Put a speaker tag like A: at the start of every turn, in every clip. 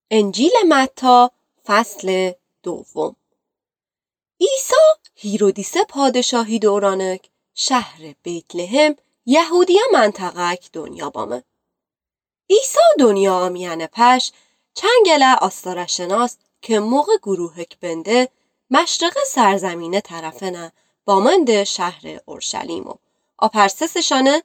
A: انجیل متی فصل 2. عیسی هیرودیس پادشاهی دورانک شهر بیتلهم یهودیا منطقک دنیا بامه. عیسی دنیا آمیانه پش چنگله آستارشناس که موقع گروهک بنده مشرق سرزمینه طرفه نه بامنده شهر اورشلیم و آپرسسشانه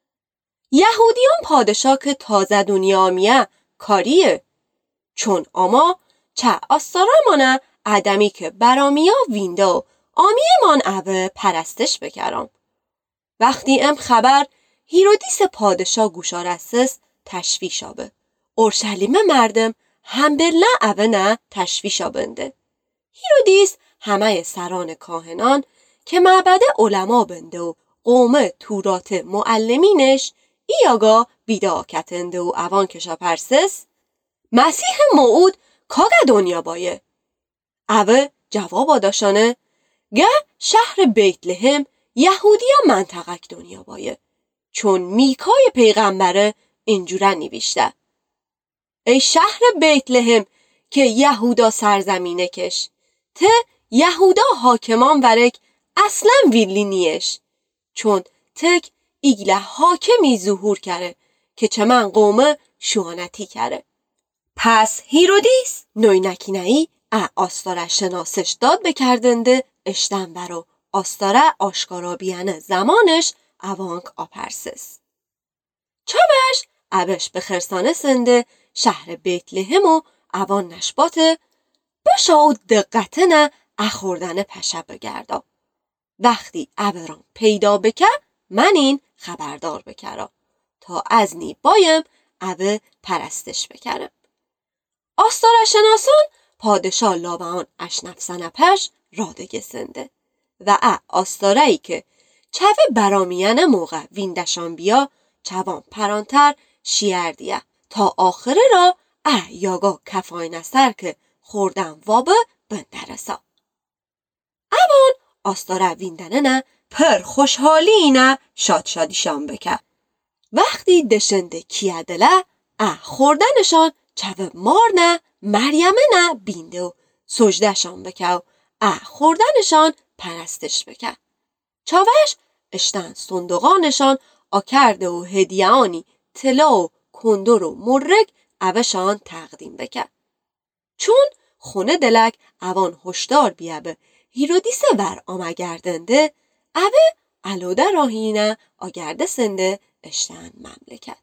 A: یهودیان پادشاه که تازه دنیا آمیه کاریه چون اما چه آستارمانه ادمی که برامیا وینده و آمیه من اوه پرستش بکرم. وقتی ام خبر هیرودیس پادشاه گوشارستس تشویشا به اورشلیم مردم هم بله اوه نه تشویشا بنده. هیرودیس همه سران کاهنان که معبد علما بنده و قوم تورات معلمینش ایاگا بیدا کتنده و اوان کشا پرسس مسیح موعود کاگه دنیا بایه؟ اوه جواب آداشانه گه شهر بیتلهم یهودیا منطقک دنیا بایه چون میکای پیغمبره اینجوره نوشته ای شهر بیتلهم که یهودا سرزمینه کش ته یهودا حاکمان ورک اصلا ویلی نیش چون تک ایگله حاکمی ظهور کره که چمن قومه شوانتی کره. پس هیرودیس نوینکینهی آستاره شناسش داد بکردنده اشتن برو آستاره آشکارا بیانه زمانش اوانک آپرسس. چاوش اوش به خرسانه سنده شهر بیتلهم و اوان نشباته بشاو دقتنه اخوردن پشه بگردا. وقتی اوران پیدا بکه من این خبردار بکرم تا از نی بایم اوه پرستش بکرم. آستاره شناسان پادشاه لابان اشنفسنه پش رادگه سنده و آستاره ای که چوه برامیان موقع ویندشان بیا چوان پرانتر شیردیه تا آخره را یاگا کفای نستر که خوردن وابه بندرسا. اوان آستاره ویندنه نه پر خوشحالی نه شادشان بکه. وقتی دشنده کیه دله خوردنشان چوه مار نه مریمه نه بینده و سجدهشان بکه و خوردنشان پرستش بکه. چاوش اشتن صندوقانشان آکرده و هدیهانی طلا و کندر و مرگ اوشان تقدیم بکه. چون خونه دلک اوان هشدار بیه به هیرودیس ور آمگردنده اوه علوده راهینه آگرده سنده اشتن مملکت.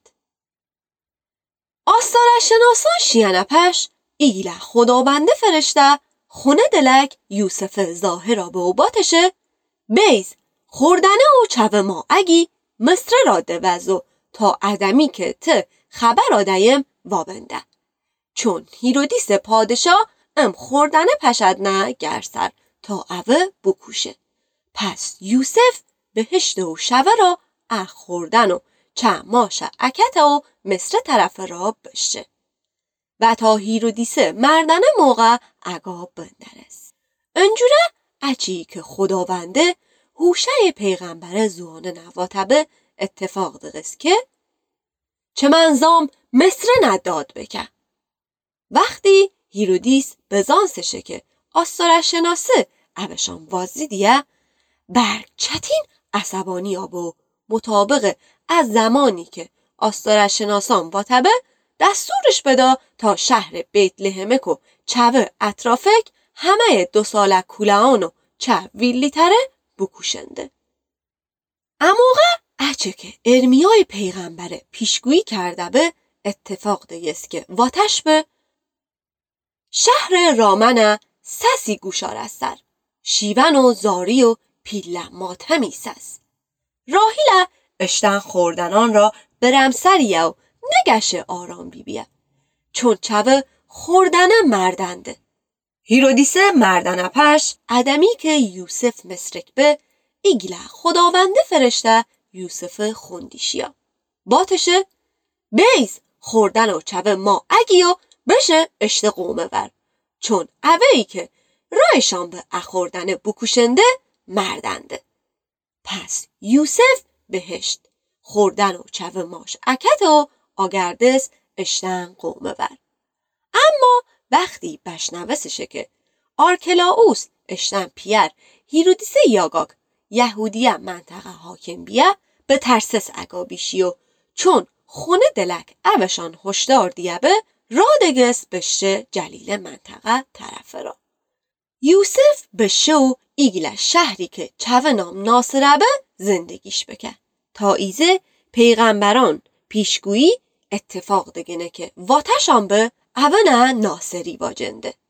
A: آستاره شناسان شیانه پش ایله خداونده فرشته خونه دلک یوسف ظاهر به اوباتشه بیز خوردنه و چوه ما اگی مصر را دوزو تا ادمی که ته خبر آدهیم وابنده چون هیرودیس پادشاه ام خوردنه پشد نه گرسر تا اوه بکوشه. پس یوسف بهشت و شوه را خوردن و چه ماشه اکت و مصر طرف را بشه و تا هیرودیس مردنه موقع اگا بندرس. انجوره اچی که خداونده هوشه پیغمبر زوانه نواتبه اتفاق دقست که چه منظام مصر نداد بکه. وقتی هیرودیس بزانسشه که آستاره شناسه اوشان وازی دیه برگ چتین عصبانی آبو مطابق از زمانی که آستاره شناسان واتبه دستورش بدا تا شهر بیتلهمک و چوه اطرافک همه 2 ساله کولهان و چه ویلی تره بکوشنده. اموقع اچه که ارمیای پیغمبر پیشگویی کرده به اتفاق دیست که واتش به شهر رامنه سسی گوشار از سر شیون و زاری و پیله ماتمی سس راهیله اشتن خوردنان را برمسریه و نگشه آرام بیبیه چون چوه خوردنه مردنده. هیرودیس مردنه پش ادمی که یوسف مسرک به ایگله خداونده فرشته یوسف خوندیشیا باتشه بیز خوردن و چوه ما اگیو بشه اشت قومه ور چون اوهی که رایشان به اخوردن بکوشنده مردنده. پس یوسف بهشت خوردن و چوه ماش اکت و آگردس اشتن قومه ور. اما وقتی بشنوسشه که آرکلاوس اشتن پیر هیرودیسه یاگاک یهودیه منطقه حاکم بیه به ترسس اگابیشی و چون خونه دلک اوشان هشدار دیه به را دگس بشه جلیل منطقه طرف را. یوسف به شو ایگل شهری که چوه نام ناصره به زندگیش بکه تا ایزه پیغمبران پیشگویی اتفاق دگنه که واتشان به اونه ناصری واجنده.